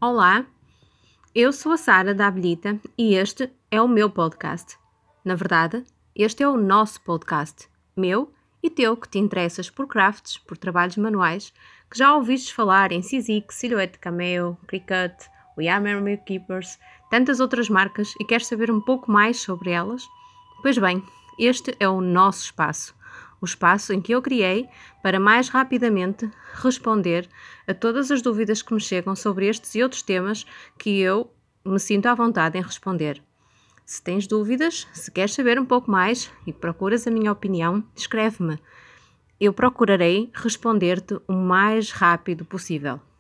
Olá, eu sou a Sara da Abelhita e este é o meu podcast. Na verdade, este é o nosso podcast, meu e teu, que te interessas por crafts, por trabalhos manuais, que já ouviste falar em Sizik, Silhouette Cameo, Cricut, We Are Memory Keepers, tantas outras marcas e queres saber um pouco mais sobre elas? Pois bem, este é o nosso espaço. O espaço em que eu criei para mais rapidamente responder a todas as dúvidas que me chegam sobre estes e outros temas que eu me sinto à vontade em responder. Se tens dúvidas, se queres saber um pouco mais e procuras a minha opinião, escreve-me. Eu procurarei responder-te o mais rápido possível.